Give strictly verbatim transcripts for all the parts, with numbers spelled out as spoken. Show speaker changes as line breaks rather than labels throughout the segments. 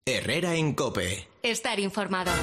Herrera en COPE.
Estar informado.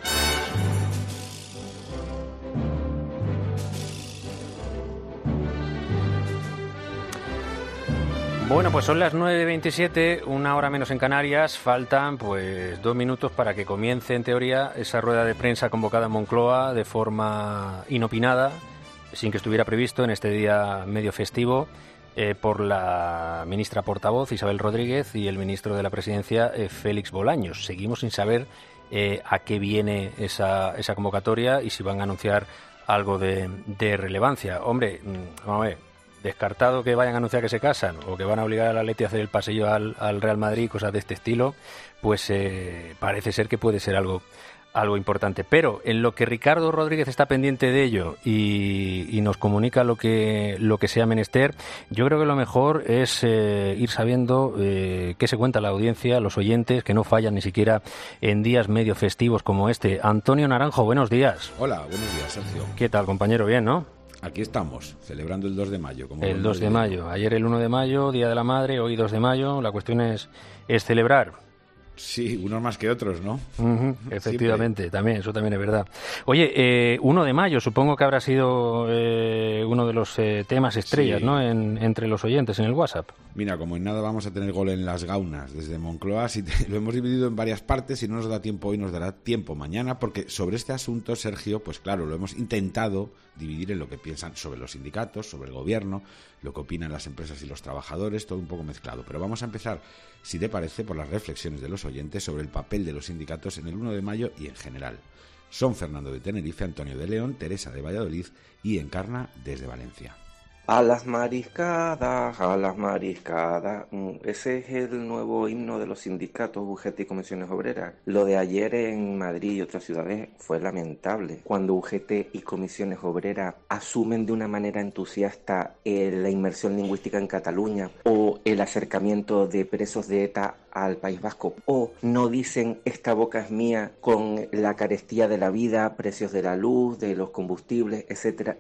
Bueno, pues son las nueve veintisiete, una hora menos en Canarias. Faltan pues dos minutos para que comience, en teoría, esa rueda de prensa convocada en Moncloa de forma inopinada, sin que estuviera previsto en este día medio festivo, eh, por la ministra portavoz Isabel Rodríguez y el ministro de la Presidencia, eh, Félix Bolaños. Seguimos sin saber eh, a qué viene esa, esa convocatoria y si van a anunciar algo de, de relevancia. Hombre, vamos a ver. Descartado que vayan a anunciar que se casan o que van a obligar al Atleti a hacer el pasillo al, al Real Madrid, cosas de este estilo, pues eh, parece ser que puede ser algo algo importante. Pero en lo que Ricardo Rodríguez está pendiente de ello y, y nos comunica lo que lo que sea menester, yo creo que lo mejor es eh, ir sabiendo eh, qué se cuenta la audiencia, los oyentes, que no fallan ni siquiera en días medio festivos como este. Antonio Naranjo, buenos días.
Hola, buenos días, Sergio.
¿Qué tal, compañero? Bien, ¿no?
Aquí estamos, celebrando el dos de mayo. Como
el dos de mayo. Ayer el uno de mayo, Día de la Madre, hoy dos de mayo. La cuestión es, es celebrar.
Sí, unos más que otros, ¿no?
Uh-huh, efectivamente, Siempre. también, eso también es verdad. Oye, eh, uno de mayo, supongo que habrá sido eh, uno de los eh, temas estrellas, sí. ¿no? En, entre los oyentes en el WhatsApp.
Mira, como en nada vamos a tener gol en las gaunas desde Moncloa, si te, lo hemos dividido en varias partes, si no nos da tiempo hoy nos dará tiempo mañana, porque sobre este asunto, Sergio, pues claro, lo hemos intentado dividir en lo que piensan sobre los sindicatos, sobre el gobierno, lo que opinan las empresas y los trabajadores, todo un poco mezclado. Pero vamos a empezar, si te parece, por las reflexiones de los oyentes sobre el papel de los sindicatos en el uno de mayo y en general. Son Fernando de Tenerife, Antonio de León, Teresa de Valladolid y Encarna desde Valencia.
A las mariscadas, a las mariscadas. Ese es el nuevo himno de los sindicatos, U G T y Comisiones Obreras. Lo de ayer en Madrid y otras ciudades fue lamentable. Cuando U G T y Comisiones Obreras asumen de una manera entusiasta eh, la inmersión lingüística en Cataluña o el acercamiento de presos de ETA al País Vasco, o no dicen esta boca es mía con la carestía de la vida, precios de la luz, de los combustibles, etcétera.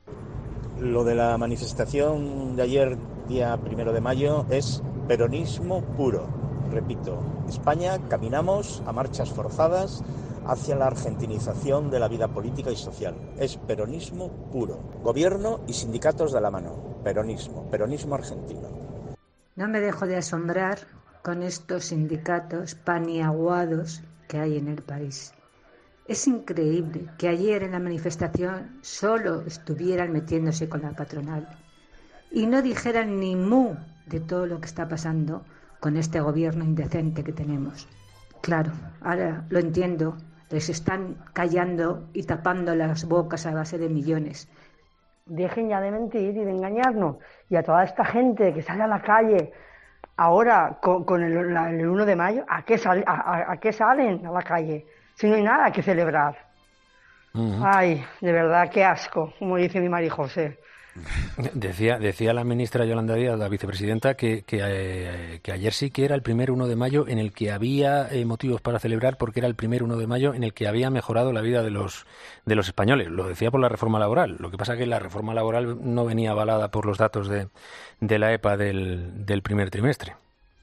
Lo de la manifestación de ayer, día primero de mayo, es peronismo puro. Repito, España caminamos a marchas forzadas hacia la argentinización de la vida política y social. Es peronismo puro. Gobierno y sindicatos de la mano. Peronismo, peronismo argentino.
No me dejo de asombrar con estos sindicatos paniaguados que hay en el país. Es increíble que ayer en la manifestación solo estuvieran metiéndose con la patronal y no dijeran ni mu de todo lo que está pasando con este gobierno indecente que tenemos. Claro, ahora lo entiendo, les están callando y tapando las bocas a base de millones.
Dejen ya de mentir y de engañarnos. Y a toda esta gente que sale a la calle ahora con, con el, la, el uno de mayo, ¿a qué, sal, a, a, ¿a qué salen a la calle? Si no hay nada que celebrar. Uh-huh. Ay, de verdad, qué asco, como dice mi María José.
Decía, decía la ministra Yolanda Díaz, la vicepresidenta, que, que, eh, que ayer sí que era el primer uno de mayo en el que había eh, motivos para celebrar, porque era el primer uno de mayo en el que había mejorado la vida de los de los españoles. Lo decía por la reforma laboral. Lo que pasa es que la reforma laboral no venía avalada por los datos de, de la EPA del, del primer trimestre.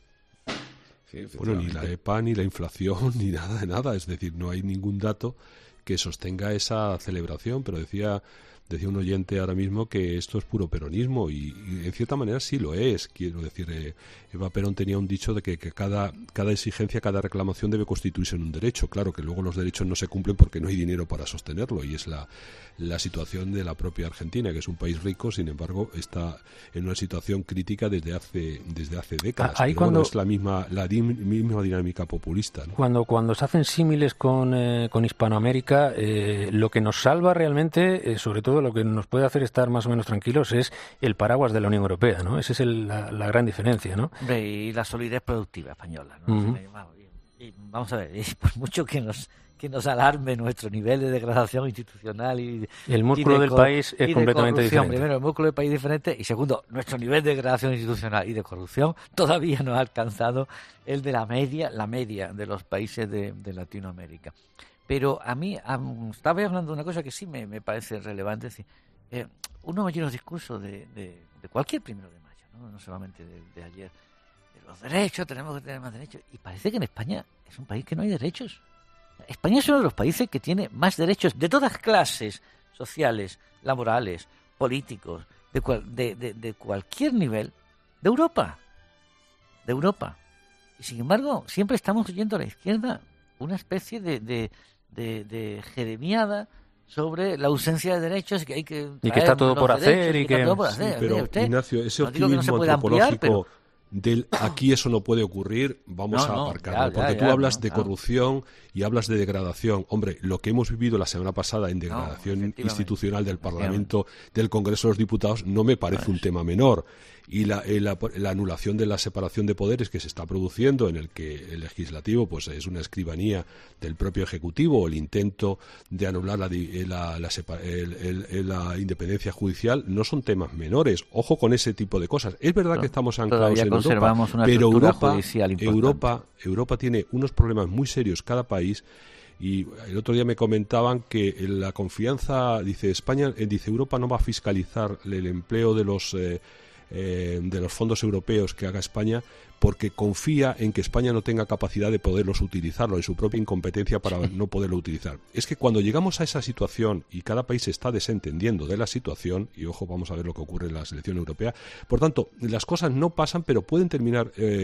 Sí, bueno, ni la EPA, ni la inflación, ni nada de nada. Es decir, no hay ningún dato que sostenga esa celebración, pero decía decía un oyente ahora mismo que esto es puro peronismo y, y en cierta manera sí lo es. Quiero decir, eh, Eva Perón tenía un dicho de que, que cada, cada exigencia, cada reclamación debe constituirse en un derecho. Claro que luego los derechos no se cumplen porque no hay dinero para sostenerlo y es la, la situación de la propia Argentina, que es un país rico, sin embargo está en una situación crítica desde hace desde hace décadas.
Ahí
Pero
cuando,
bueno, es la misma la dim, misma dinámica populista, ¿no?
Cuando cuando se hacen símiles con, eh, con Hispanoamérica, eh, lo que nos salva realmente, eh, sobre todo lo que nos puede hacer estar más o menos tranquilos, es el paraguas de la Unión Europea, ¿no? Esa es el, la, la gran diferencia, ¿no?
Y la solidez productiva española, ¿no? Uh-huh. y, y vamos a ver, y por mucho que nos que nos alarme nuestro nivel de degradación institucional y
el músculo
y de
del país es completamente diferente.
Primero, el músculo del país es diferente y segundo, nuestro nivel de degradación institucional y de corrupción todavía no ha alcanzado el de la media, la media de los países de, de Latinoamérica. Pero a mí, um, estaba hablando de una cosa que sí me, me parece relevante, es decir, eh, uno oye los discursos de, de, de cualquier primero de mayo, no, no solamente de, de ayer. los derechos, tenemos que tener más derechos. Y parece que en España es un país que no hay derechos. España es uno de los países que tiene más derechos de todas clases, sociales, laborales, políticos, de, cual, de, de, de cualquier nivel, de Europa. De Europa. Y sin embargo, siempre estamos oyendo a la izquierda una especie de, de, de, de jeremiada sobre la ausencia de derechos y que hay que
y que está todo por hacer y que,
por hacer.
Sí, pero
usted,
Ignacio, ese
no
optimismo
no
antropológico
ampliar, pero...
del aquí eso no puede ocurrir, vamos
no,
a
no,
aparcarlo,
ya,
porque
ya,
tú
ya,
hablas
no,
de
claro.
corrupción y hablas de degradación. Hombre, lo que hemos vivido la semana pasada en degradación
no,
institucional del Parlamento, del Congreso de los Diputados, no me parece pues. un tema menor. Y la, la, la anulación de la separación de poderes que se está produciendo, en el que el legislativo pues es una escribanía del propio ejecutivo, o el intento de anular la, la, la, el, el, la independencia judicial, no son temas menores. Ojo con ese tipo de cosas. Es verdad
pero
que estamos anclados en Europa,
una
pero Europa,
judicial
Europa, Europa tiene unos problemas muy serios cada país. Y el otro día me comentaban que la confianza, dice España, dice Europa no va a fiscalizar el empleo de los eh, eh, de los fondos europeos que haga España, porque confía en que España no tenga capacidad de poderlos utilizarlo, en su propia incompetencia para sí. no poderlo utilizar. Es que cuando llegamos a esa situación y cada país se está desentendiendo de la situación, y ojo, vamos a ver lo que ocurre en la selección europea, por tanto, las cosas no pasan, pero pueden terminar eh,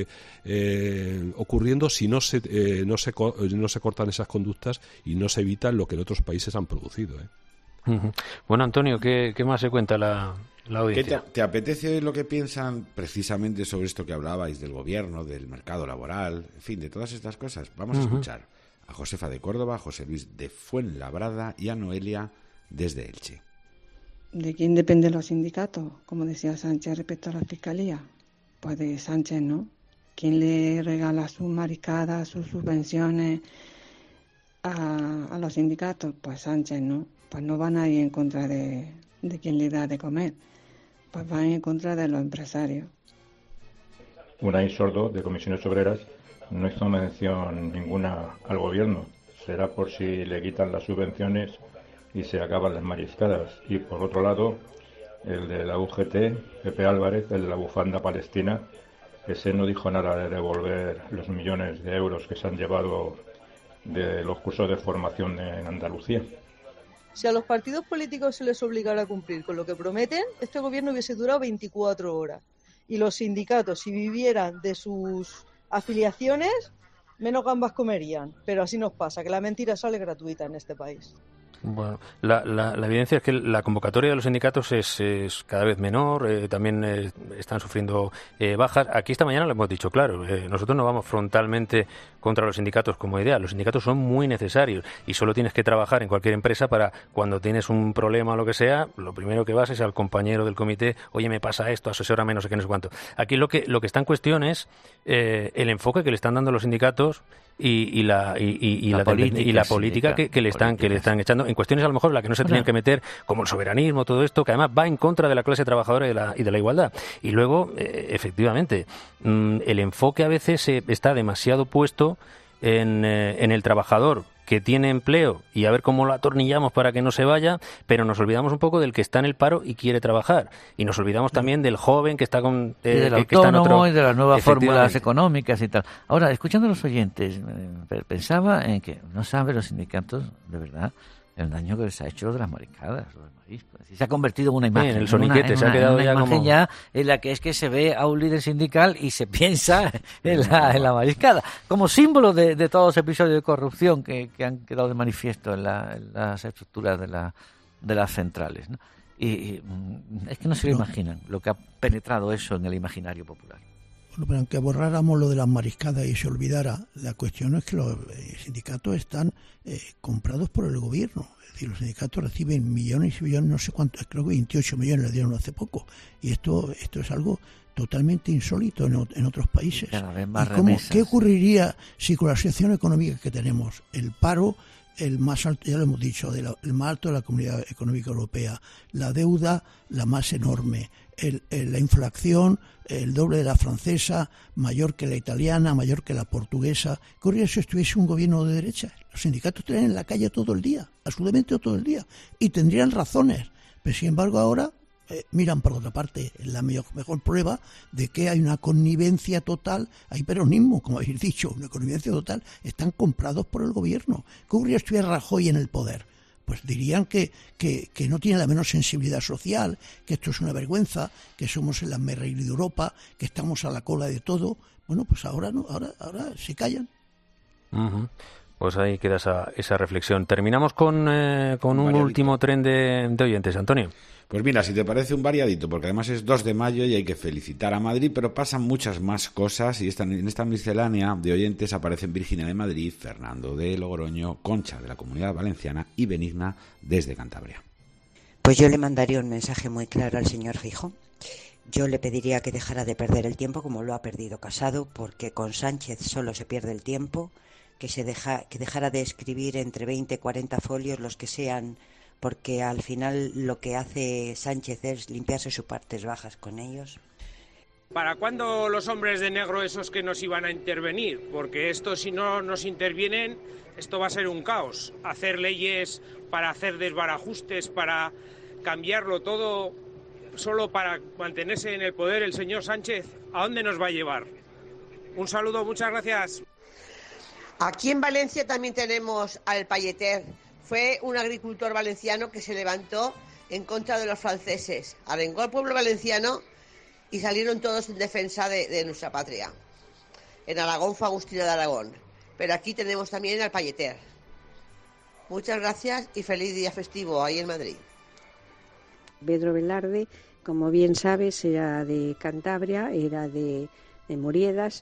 eh, ocurriendo si no se, eh, no, se, no se cortan esas conductas y no se evitan lo que en otros países han producido. ¿eh?
Uh-huh. Bueno, Antonio, ¿qué, qué más se cuenta la...
¿Qué te, te apetece oír lo que piensan precisamente sobre esto que hablabais del gobierno, del mercado laboral, en fin, de todas estas cosas? Vamos uh-huh. a escuchar a Josefa de Córdoba, a José Luis de Fuenlabrada y a Noelia desde Elche.
¿De quién dependen los sindicatos? Como decía Sánchez respecto a la Fiscalía. Pues de Sánchez, ¿no? ¿Quién le regala sus mariscadas, sus subvenciones a, a los sindicatos? Pues Sánchez, ¿no? Pues no van a ir en contra de, de quien le da de comer. Pues van en contra de los empresarios.
Unai Sordo, de Comisiones Obreras, no hizo mención ninguna al gobierno. Será por si le quitan las subvenciones y se acaban las mariscadas. Y por otro lado, el de la U G T, Pepe Álvarez, el de la bufanda palestina, ese no dijo nada de devolver los millones de euros que se han llevado de los cursos de formación en Andalucía.
Si a los partidos políticos se les obligara a cumplir con lo que prometen, este gobierno hubiese durado veinticuatro horas. Y los sindicatos, si vivieran de sus afiliaciones, menos gambas comerían. Pero así nos pasa, que la mentira sale gratuita en este país.
Bueno, la, la, la evidencia es que la convocatoria de los sindicatos es, es cada vez menor, eh, también eh, están sufriendo eh, bajas. Aquí esta mañana lo hemos dicho claro, eh, nosotros no vamos frontalmente contra los sindicatos como idea, los sindicatos son muy necesarios y solo tienes que trabajar en cualquier empresa para cuando tienes un problema o lo que sea, lo primero que vas es al compañero del comité, oye, me pasa esto, asesórame, no sé qué, no sé cuánto. Aquí lo que, lo que está en cuestión es eh, el enfoque que le están dando los sindicatos y, y la y, y, la, la política, y la política que, que le están política. que le están echando en cuestiones a lo mejor en las que no se tenían que meter, como el soberanismo, todo esto, que además va en contra de la clase trabajadora y de la, y de la igualdad. Y luego, eh, efectivamente, mmm, el enfoque a veces eh, está demasiado puesto en, eh, en el trabajador que tiene empleo y a ver cómo lo atornillamos para que no se vaya, pero nos olvidamos un poco del que está en el paro y quiere trabajar. Y nos olvidamos también del joven que está con... Eh,
y del
que,
autónomo
que está en otro...
y de las nuevas fórmulas económicas y tal. Ahora, escuchando a los oyentes, eh, pensaba en que no saben los sindicatos, de verdad, el daño que les ha hecho lo de las maricadas, lo del marisco. Se ha convertido en una imagen,
sí, en el soniquete,
en
se
una,
ha quedado
en una
ya
imagen
como...
ya en la que es que se ve a un líder sindical y se piensa en la, en la mariscada, como símbolo de, de todos los episodios de corrupción que, que han quedado de manifiesto en, la, en las estructuras de, la, de las centrales, ¿no? Y, y es que no se lo imaginan lo que ha penetrado eso en el imaginario popular.
Bueno, pero aunque borráramos lo de las mariscadas y se olvidara, la cuestión es que los sindicatos están eh, comprados por el gobierno. Es decir, los sindicatos reciben millones y millones, no sé cuántos, creo que veintiocho millones le dieron hace poco. Y esto esto es algo totalmente insólito en, en otros países.
Cada vez más
¿Y cómo,
remesas.
¿Qué ocurriría si con la situación económica que tenemos, el paro, el más alto, ya lo hemos dicho, de la, el más alto de la Comunidad Económica Europea, la deuda la más enorme, el, el, la inflación el doble de la francesa, mayor que la italiana, mayor que la portuguesa? ¿Qué ocurriría si estuviese un gobierno de derecha? Los sindicatos estarían en la calle todo el día, absolutamente todo el día, y tendrían razones, pero sin embargo ahora eh, miran por otra parte. Es la mejor, mejor prueba de que hay una connivencia total, hay peronismo, como habéis dicho, una connivencia total. Están comprados por el gobierno. ¿Qué ocurriría si estuviera Rajoy en el poder? Pues dirían que, que, que no tiene la menor sensibilidad social, que esto es una vergüenza, que somos el hazmerreír de Europa, que estamos a la cola de todo. Bueno, pues ahora no, ahora, ahora se callan.
Uh-huh. Pues ahí queda esa, esa reflexión. Terminamos con, eh, con un
variadito.
último tren de, de oyentes, Antonio.
Pues mira, si te parece un variadito, porque además es dos de mayo y hay que felicitar a Madrid, pero pasan muchas más cosas y esta, en esta miscelánea de oyentes aparecen Virginia de Madrid, Fernando de Logroño, Concha de la Comunidad Valenciana y Benigna desde Cantabria.
Pues yo le mandaría un mensaje muy claro al señor Feijóo. Yo le pediría que dejara de perder el tiempo como lo ha perdido Casado, porque con Sánchez solo se pierde el tiempo, que se deja, que dejara de escribir entre veinte, cuarenta folios, los que sean, porque al final lo que hace Sánchez es limpiarse sus partes bajas con ellos.
¿Para cuándo los hombres de negro esos que nos iban a intervenir? Porque esto, si no nos intervienen, esto va a ser un caos. Hacer leyes para hacer desbarajustes, para cambiarlo todo, solo para mantenerse en el poder el señor Sánchez, ¿a dónde nos va a llevar? Un saludo, muchas gracias.
Aquí en Valencia también tenemos al Palleter. Fue un agricultor valenciano que se levantó en contra de los franceses. Arengó al pueblo valenciano y salieron todos en defensa de, de nuestra patria. En Aragón fue Agustina de Aragón. Pero aquí tenemos también al Palleter. Muchas gracias y feliz día festivo ahí en Madrid.
Pedro Velarde, como bien sabes, era de Cantabria, era de, de Moriedas.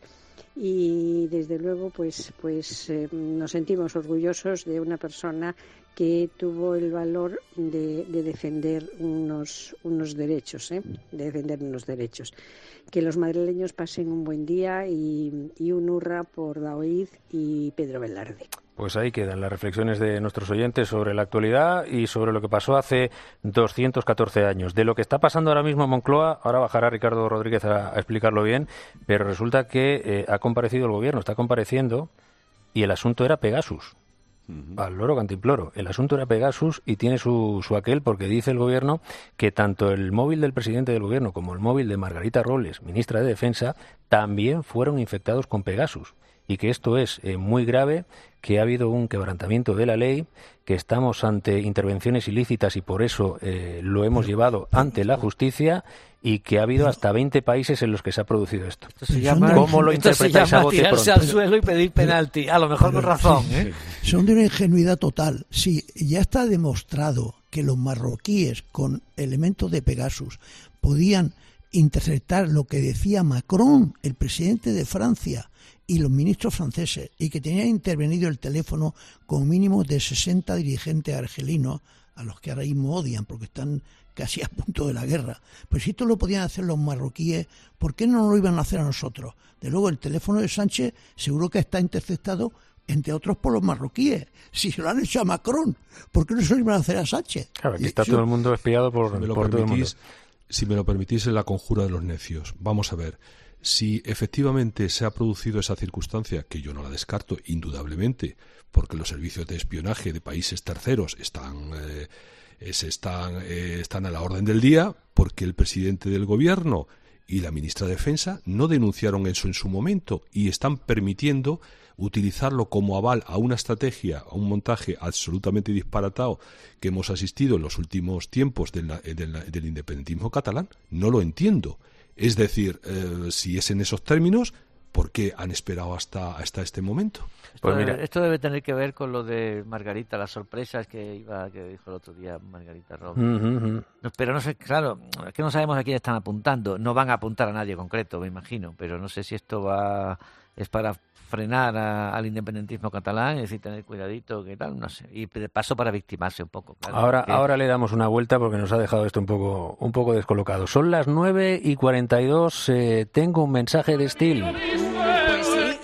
Y desde luego pues pues eh, nos sentimos orgullosos de una persona que tuvo el valor de, de defender unos unos derechos, ¿eh? de defender unos derechos. Que los madrileños pasen un buen día y, y un hurra por Daoíz y Pedro Velarde.
Pues ahí quedan las reflexiones de nuestros oyentes sobre la actualidad y sobre lo que pasó hace doscientos catorce años. De lo que está pasando ahora mismo en Moncloa, ahora bajará Ricardo Rodríguez a, a explicarlo bien, pero resulta que eh, ha comparecido el gobierno, está compareciendo, y el asunto era Pegasus. Uh-huh. Al loro cantimploro. El asunto era Pegasus y tiene su, su aquel porque dice el gobierno que tanto el móvil del presidente del gobierno como el móvil de Margarita Robles, ministra de Defensa, también fueron infectados con Pegasus. Y que esto es eh, muy grave, que ha habido un quebrantamiento de la ley, que estamos ante intervenciones ilícitas y por eso eh, lo hemos llevado ante la justicia y que ha habido hasta veinte países en los que se ha producido esto.
Esto se llama,
¿Cómo lo
esto
interpretáis
se llama
a bote
tirarse
pronto?
al suelo y pedir penalti, a lo mejor con razón, ¿eh?
Son de una ingenuidad total. Sí, ya está demostrado que los marroquíes con elementos de Pegasus podían interceptar lo que decía Macron, el presidente de Francia, y los ministros franceses, y que tenían intervenido el teléfono con mínimo de sesenta dirigentes argelinos, a los que ahora mismo odian porque están casi a punto de la guerra. Pues si esto lo podían hacer los marroquíes, ¿por qué no lo iban a hacer a nosotros? De luego, el teléfono de Sánchez seguro que está interceptado, entre otros, por los marroquíes. Si se lo han hecho a Macron, ¿por qué no se lo iban a hacer a Sánchez?
Claro, aquí está todo el mundo espiado por,
si me lo
por todo el mundo.
Si me lo permitís, es la conjura de los necios. Vamos a ver. Si efectivamente se ha producido esa circunstancia, que yo no la descarto, indudablemente, porque los servicios de espionaje de países terceros están, eh, es, están, eh, están a la orden del día, porque el presidente del gobierno y la ministra de Defensa no denunciaron eso en su momento y están permitiendo utilizarlo como aval a una estrategia, a un montaje absolutamente disparatado que hemos asistido en los últimos tiempos del, del, del independentismo catalán, no lo entiendo. Es decir, eh, si es en esos términos, ¿por qué han esperado hasta, hasta este momento?
Esto,
Pues
debe,
mira.
esto debe tener que ver con lo de Margarita, las sorpresas que iba que dijo el otro día Margarita Robles.
Uh-huh, uh-huh.
No, pero no sé, claro, es que no sabemos a quién están apuntando. No van a apuntar a nadie concreto, me imagino, pero no sé si esto va es para frenar a, al independentismo catalán, es decir, tener cuidadito, que tal, no sé. Y de paso para victimarse un poco. Claro,
Ahora,
porque...
ahora le damos una vuelta porque nos ha dejado esto un poco, un poco descolocado. Son las nueve y cuarenta y dos. Eh, tengo un mensaje de Steel.
Pues sí,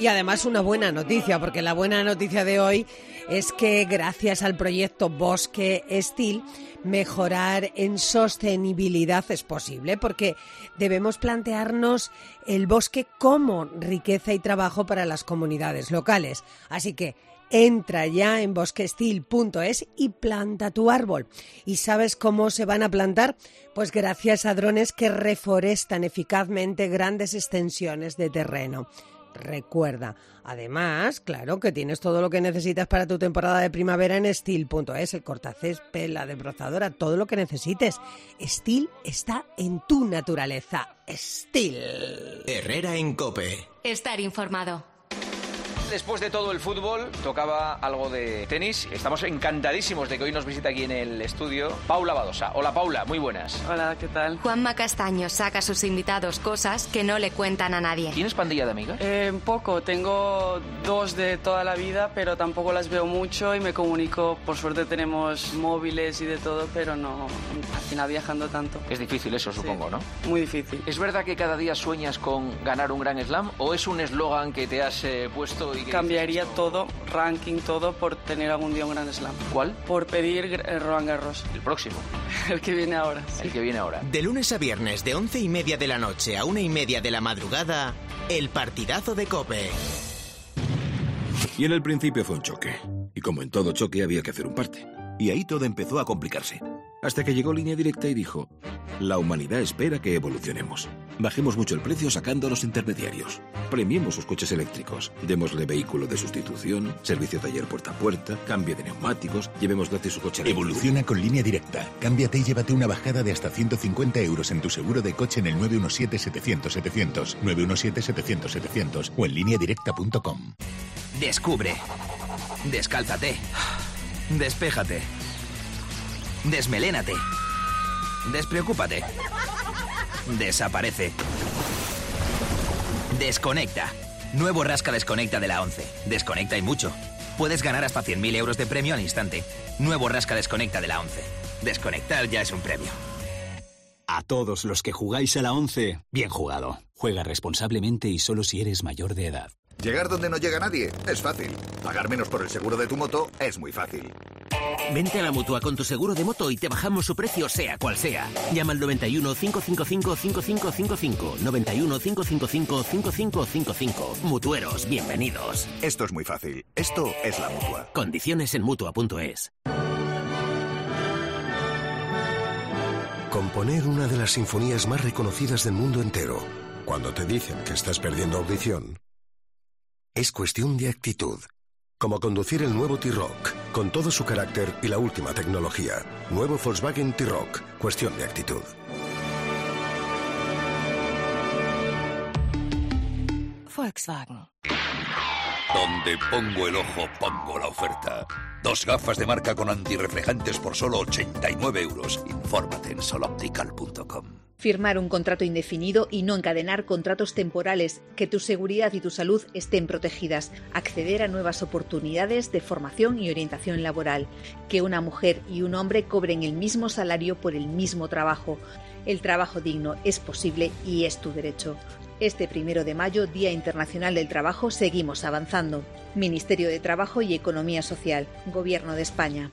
Y además una buena noticia, porque la buena noticia de hoy es que gracias al proyecto Bosque Steel, mejorar en sostenibilidad es posible, porque debemos plantearnos el bosque como riqueza y trabajo para las comunidades locales. Así que entra ya en bosque steel punto es y planta tu árbol. ¿Y sabes cómo se van a plantar? Pues gracias a drones que reforestan eficazmente grandes extensiones de terreno. Recuerda, además, claro, que tienes todo lo que necesitas para tu temporada de primavera en steel punto es, el cortacésped, la desbrozadora, todo lo que necesites. Steel está en tu naturaleza. Steel.
Herrera en COPE.
Estar informado.
Después de todo el fútbol, tocaba algo de tenis. Estamos encantadísimos de que hoy nos visita aquí en el estudio Paula Badosa. Hola Paula, muy buenas.
Hola, ¿qué tal? Juanma Castaño saca a sus invitados cosas que no le cuentan a nadie.
¿Tienes pandilla de amigas?
Eh,
Poco, tengo dos de toda la vida, pero tampoco las veo mucho y me comunico. Por suerte tenemos móviles y de todo, pero no, al final viajando tanto.
Es difícil eso, supongo,
Sí,
¿no?
Muy difícil.
¿Es verdad que cada día sueñas con ganar un Grand Slam o es un eslogan que te has eh, puesto y que
Cambiaría todo, ranking, todo, por tener algún día un Grand Slam.
¿Cuál?
Por pedir eh, Roland Garros.
El próximo.
El que viene ahora. Sí.
El que viene ahora.
De lunes a viernes, de once y media de la noche a una y media de la madrugada, el partidazo de COPE.
Y en el principio fue un choque. Y como en todo choque había que hacer un parte. Y ahí todo empezó a complicarse. Hasta que llegó Línea Directa y dijo: la humanidad espera que evolucionemos. Bajemos mucho el precio sacando a los intermediarios. Premiemos sus coches eléctricos. Démosle vehículo de sustitución, servicio taller puerta a puerta, cambio de neumáticos, llevemos gratis su coche eléctrico.
Evoluciona con Línea Directa. Cámbiate y llévate una bajada de hasta ciento cincuenta euros en tu seguro de coche en el nueve uno siete, setecientos, setecientos, nueve uno siete, setecientos, setecientos o en línea directa punto com.
Descubre. Descálzate. Despéjate. Desmelénate. Despreocúpate. Desaparece. Desconecta. Nuevo Rasca Desconecta de la ONCE. Desconecta y mucho. Puedes ganar hasta cien mil euros de premio al instante. Nuevo Rasca Desconecta de la ONCE. Desconectar ya es un premio.
A todos los que jugáis a la ONCE, bien jugado. Juega responsablemente y solo si eres mayor de edad.
Llegar donde no llega nadie es fácil. Pagar menos por el seguro de tu moto es muy fácil.
Vente a la Mutua con tu seguro de moto y te bajamos su precio sea cual sea. Llama al noventa y uno, cinco cinco cinco, cinco cinco cinco cinco. noventa y uno, cinco cinco cinco, cinco cinco cinco cinco. Mutueros, bienvenidos.
Esto es muy fácil. Esto es la Mutua.
Condiciones en Mutua punto es.
Componer una de las sinfonías más reconocidas del mundo entero, cuando te dicen que estás perdiendo audición, es cuestión de actitud. Como conducir el nuevo T-Roc, con todo su carácter y la última tecnología. Nuevo Volkswagen T-Roc, cuestión de actitud.
Volkswagen.
Donde pongo el ojo, pongo la oferta. Dos gafas de marca con antirreflejantes por solo ochenta y nueve euros. Infórmate en soloptical punto com.
Firmar un contrato indefinido y no encadenar contratos temporales, que tu seguridad y tu salud estén protegidas, acceder a nuevas oportunidades de formación y orientación laboral, que una mujer y un hombre cobren el mismo salario por el mismo trabajo. El trabajo digno es posible y es tu derecho. Este primero de mayo, Día Internacional del Trabajo, seguimos avanzando. Ministerio de Trabajo y Economía Social, Gobierno de España.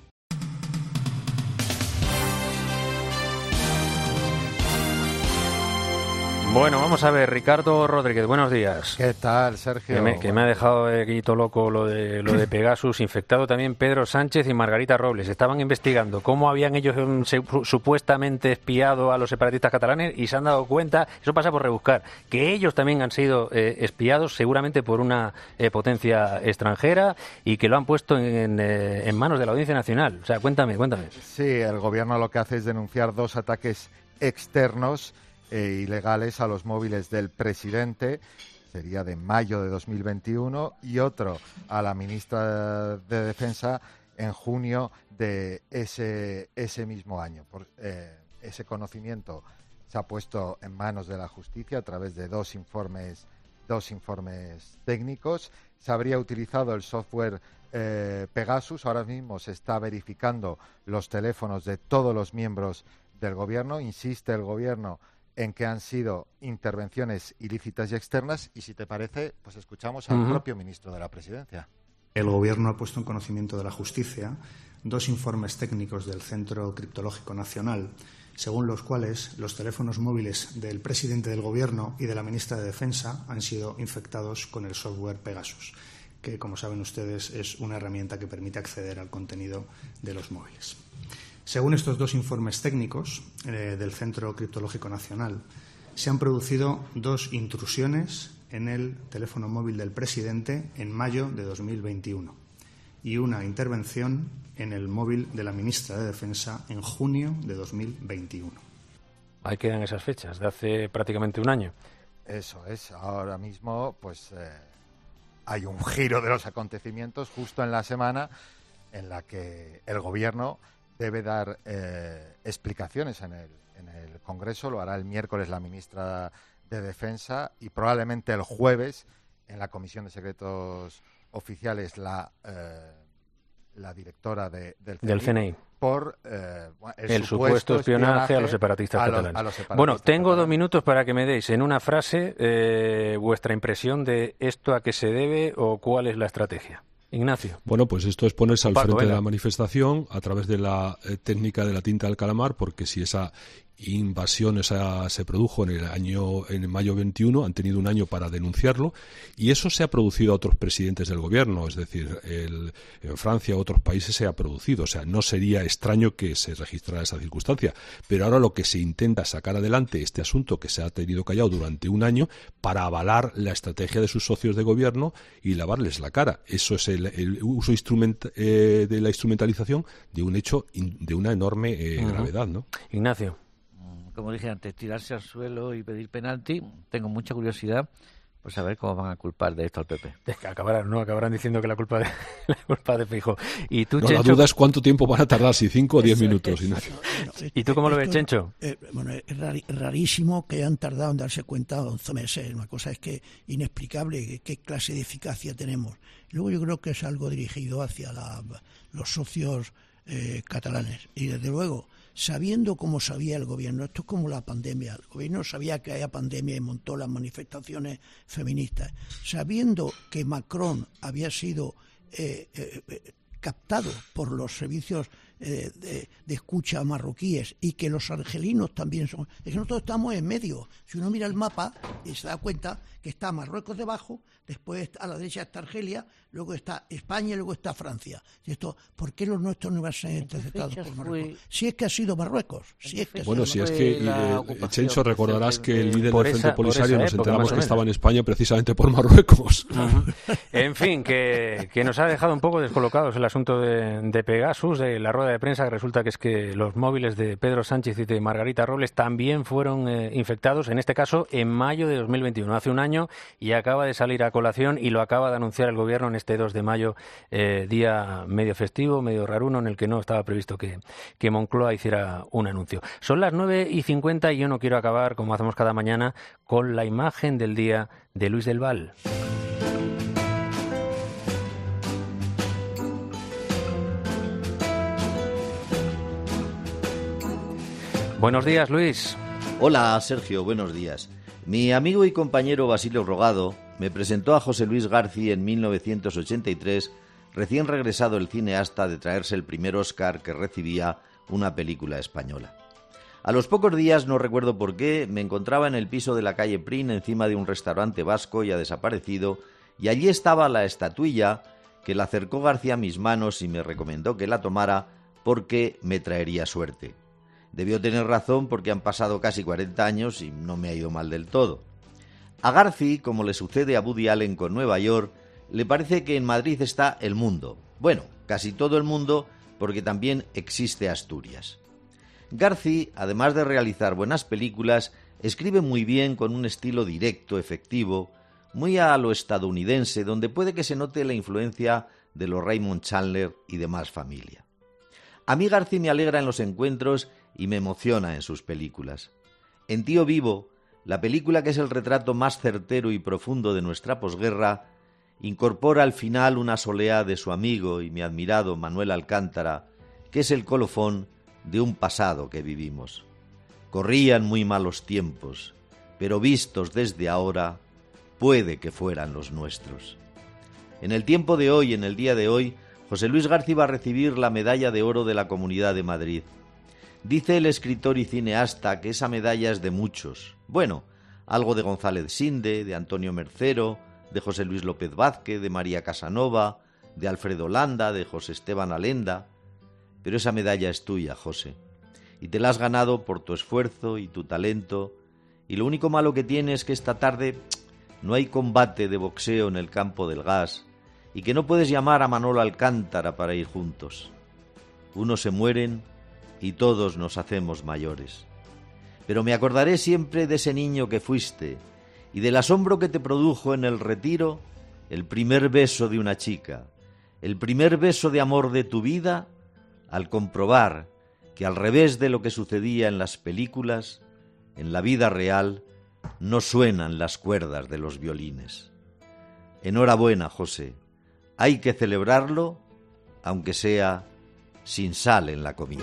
Bueno, vamos a ver, Ricardo Rodríguez, buenos días.
¿Qué tal, Sergio?
Que me, que me ha dejado aquí todo loco lo de, lo de Pegasus, infectado también Pedro Sánchez y Margarita Robles. Estaban investigando cómo habían ellos um, se, supuestamente espiado a los separatistas catalanes y se han dado cuenta, eso pasa por rebuscar, que ellos también han sido eh, espiados seguramente por una eh, potencia extranjera y que lo han puesto en, eh, en manos de la Audiencia Nacional. O sea, cuéntame, cuéntame.
Sí, el gobierno lo que hace es denunciar dos ataques externos e ilegales a los móviles del presidente, sería de mayo de dos mil veintiuno, y otro a la ministra de Defensa en junio de ese, ese mismo año. Por, eh, ese conocimiento se ha puesto en manos de la justicia a través de dos informes, dos informes técnicos. Se habría utilizado el software eh, Pegasus. Ahora mismo se está verificando los teléfonos de todos los miembros del gobierno. Insiste el gobierno en que han sido intervenciones ilícitas y externas, y si te parece, pues escuchamos al
Uh-huh.
propio ministro de la Presidencia.
El Gobierno ha puesto en conocimiento de la Justicia dos informes técnicos del Centro Criptológico Nacional, según los cuales los teléfonos móviles del presidente del Gobierno y de la ministra de Defensa han sido infectados con el software Pegasus, que, como saben ustedes, es una herramienta que permite acceder al contenido de los móviles. Según estos dos informes técnicos eh, del Centro Criptológico Nacional, se han producido dos intrusiones en el teléfono móvil del presidente en mayo de dos mil veintiuno y una intervención en el móvil de la ministra de Defensa en junio de dos mil veintiuno.
Ahí quedan esas fechas, de hace prácticamente un año.
Eso es, ahora mismo pues eh, hay un giro de los acontecimientos justo en la semana en la que el Gobierno debe dar eh, explicaciones en el, en el Congreso. Lo hará el miércoles la ministra de Defensa y probablemente el jueves en la Comisión de Secretos Oficiales la, eh, la directora de, del,
del C N I
por eh, el,
el
supuesto,
supuesto espionaje, espionaje a los separatistas
a los,
catalanes.
a los separatistas
bueno, tengo
catalanes.
dos minutos para que me deis en una frase eh, vuestra impresión de esto a qué se debe o cuál es la estrategia. Ignacio.
Bueno, pues esto es ponerse al
Paco,
frente
venga.
de la manifestación a través de la eh, técnica de la tinta del calamar, porque si esa invasión esa se produjo en el año en mayo veintiuno, han tenido un año para denunciarlo, y eso se ha producido a otros presidentes del gobierno, es decir, el, en Francia u otros países se ha producido, o sea, no sería extraño que se registrara esa circunstancia, pero ahora lo que se intenta es sacar adelante este asunto que se ha tenido callado durante un año para avalar la estrategia de sus socios de gobierno y lavarles la cara. Eso es el, el uso instrument, eh, de la instrumentalización de un hecho in, de una enorme eh, uh-huh. gravedad, ¿no?
Ignacio.
Como dije antes, tirarse al suelo y pedir penalti. Tengo mucha curiosidad por saber cómo van a culpar de esto al P P.
Es que acabarán, ¿no? Acabarán diciendo que la culpa de la culpa de Feijóo. Y tú,
no,
Chencho,
la duda es cuánto tiempo van a tardar, si cinco o diez minutos.
Es,
no.
bueno,
¿Y tú cómo lo ves, Chencho?
Eh, bueno, es rarísimo que hayan tardado en darse cuenta once meses. Una cosa es que inexplicable qué clase de eficacia tenemos. Luego yo creo que es algo dirigido hacia la, los socios eh, catalanes. Y desde luego, sabiendo cómo sabía el gobierno, esto es como la pandemia, el gobierno sabía que había pandemia y montó las manifestaciones feministas, sabiendo que Macron había sido eh, eh, captado por los servicios eh, de, de escucha marroquíes y que los argelinos también son, es que nosotros estamos en medio. Si uno mira el mapa y se da cuenta que está Marruecos debajo, después a la derecha está Argelia, luego está España y luego está Francia. Y esto, ¿por qué los nuestros no van a ser interceptados por Marruecos? Fue... Si es que ha sido Marruecos. Si es que
bueno, si es que, eh, Chencho, recordarás que el líder
por
del
esa,
Frente Polisario nos
época,
enteramos que estaba en España precisamente por Marruecos.
Uh-huh. En fin, que, que nos ha dejado un poco descolocados el asunto de, de Pegasus, de la rueda de prensa, que resulta que es que los móviles de Pedro Sánchez y de Margarita Robles también fueron eh, infectados, en este caso en mayo de dos mil veintiuno, hace un año, y acaba de salir a colación y lo acaba de anunciar el gobierno en este dos de mayo, eh, día medio festivo, medio raruno, en el que no estaba previsto que, que Moncloa hiciera un anuncio. Son las nueve y cincuenta y yo no quiero acabar, como hacemos cada mañana, con la imagen del día de Luis del Val. Buenos días, Luis.
Hola, Sergio, buenos días. Mi amigo y compañero Basilio Rogado me presentó a José Luis García en mil novecientos ochenta y tres, recién regresado el cineasta de traerse el primer Oscar que recibía una película española. A los pocos días, no recuerdo por qué, me encontraba en el piso de la calle Prin, encima de un restaurante vasco ya desaparecido, y allí estaba la estatuilla que la acercó García a mis manos y me recomendó que la tomara porque me traería suerte. Debió tener razón porque han pasado casi cuarenta años y no me ha ido mal del todo. A Garci, como le sucede a Woody Allen con Nueva York, le parece que en Madrid está el mundo. Bueno, casi todo el mundo, porque también existe Asturias. Garci, además de realizar buenas películas, escribe muy bien con un estilo directo, efectivo, muy a lo estadounidense, donde puede que se note la influencia de los Raymond Chandler y demás familia. A mí Garci me alegra en los encuentros y me emociona en sus películas. En Tío Vivo, la película que es el retrato más certero y profundo de nuestra posguerra, incorpora al final una soleá de su amigo y mi admirado Manuel Alcántara, que es el colofón de un pasado que vivimos. Corrían muy malos tiempos, pero vistos desde ahora, puede que fueran los nuestros. En el tiempo de hoy, en el día de hoy, José Luis García va a recibir la medalla de oro de la Comunidad de Madrid. Dice el escritor y cineasta que esa medalla es de muchos. Bueno, algo de González Sinde, de Antonio Mercero, de José Luis López Vázquez, de María Casanova, de Alfredo Landa, de José Esteban Alenda. Pero esa medalla es tuya, José, y te la has ganado por tu esfuerzo y tu talento, y lo único malo que tiene es que esta tarde no hay combate de boxeo en el campo del gas, y que no puedes llamar a Manolo Alcántara para ir juntos. Unos se mueren y todos nos hacemos mayores. Pero me acordaré siempre de ese niño que fuiste y del asombro que te produjo en el retiro el primer beso de una chica, el primer beso de amor de tu vida, al comprobar que al revés de lo que sucedía en las películas, en la vida real no suenan las cuerdas de los violines. Enhorabuena, José. Hay que celebrarlo, aunque sea sin sal en la comida.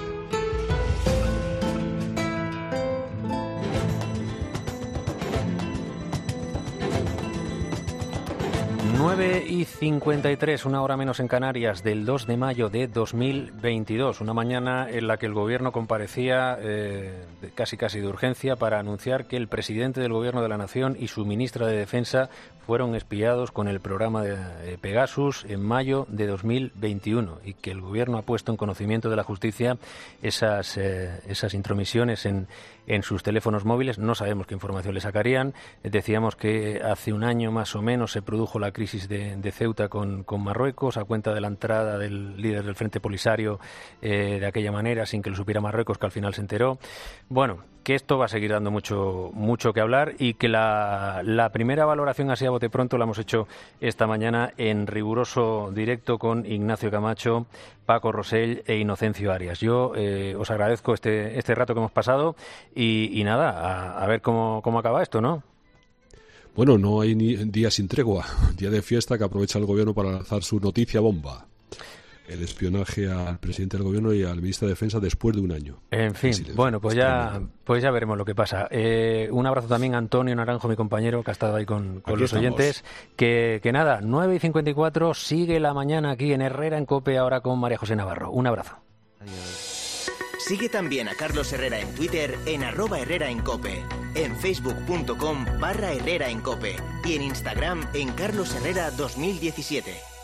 nueve y cincuenta y tres, una hora menos en Canarias, del dos de mayo de dos mil veintidós. Una mañana en la que el Gobierno comparecía eh, casi casi de urgencia para anunciar que el presidente del Gobierno de la Nación y su ministra de Defensa fueron espiados con el programa de eh, Pegasus en mayo de dos mil veintiuno y que el Gobierno ha puesto en conocimiento de la justicia esas, eh, esas intromisiones en, en sus teléfonos móviles. No sabemos qué información le sacarían. Decíamos que hace un año más o menos se produjo la crisis de, de Ceuta con, con Marruecos a cuenta de la entrada del líder del Frente Polisario eh, de aquella manera, sin que lo supiera Marruecos, que al final se enteró. Bueno, que esto va a seguir dando mucho mucho que hablar y que la, la primera valoración así a bote pronto la hemos hecho esta mañana en riguroso directo con Ignacio Camacho, Paco Rosell e Inocencio Arias. Yo eh, os agradezco este, este rato que hemos pasado y, y nada, a, a ver cómo, cómo acaba esto, ¿no?
Bueno, no hay ni día sin tregua, día de fiesta que aprovecha el Gobierno para lanzar su noticia bomba. El espionaje al presidente del Gobierno y al ministro de Defensa después de un año.
En fin, bueno, pues ya pues ya veremos lo que pasa. Eh, un abrazo también a Antonio Naranjo, mi compañero, que ha estado ahí con, con los estamos. oyentes. Que, que nada, nueve y cincuenta y cuatro, sigue la mañana aquí en Herrera en COPE, ahora con María José Navarro. Un abrazo.
Adiós. Sigue también a Carlos Herrera en Twitter en arroba Herrera en Cope, en facebook.com barra Herrera en Cope y en Instagram en Carlos Herrera dos mil diecisiete.